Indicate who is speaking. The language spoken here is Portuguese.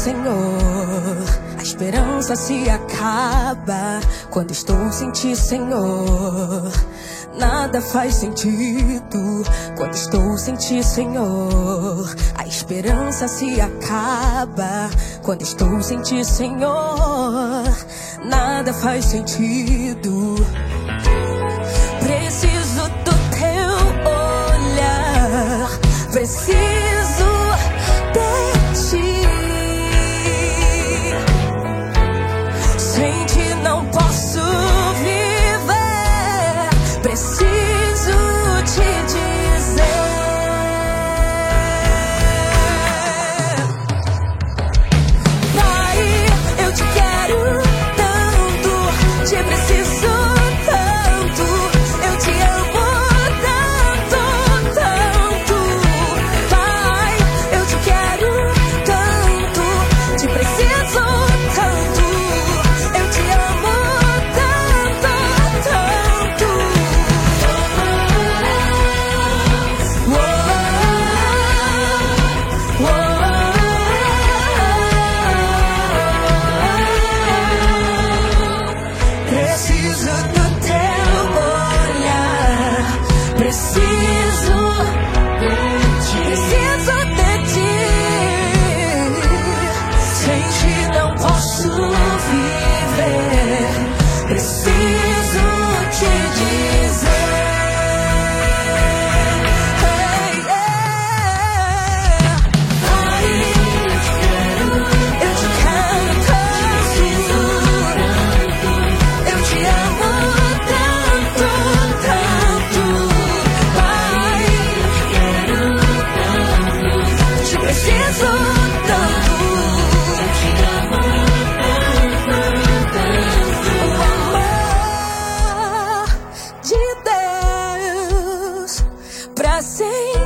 Speaker 1: Senhor. A esperança se acaba quando estou sem ti, Senhor. Nada faz sentido quando estou sem ti, Senhor. A esperança se acaba quando estou sem ti, Senhor. Nada faz sentido. Preciso do teu olhar, preciso de ti. Sem ti não posso viver. Preciso te dizer, Pai, eu te quero tanto, te preciso tanto, eu te amo tanto, tanto. Pai, eu te quero tanto, te preciso tanto, eu te amo tanto, tanto. Preciso do teu olhar, preciso de ti. Sem ti não posso viver. Preciso te dizer, hey, yeah. Pai, eu te quero tanto, eu te amo tanto, tanto. Pai, te preciso tanto, eu te amo tanto. O amor de Deus pra sempre.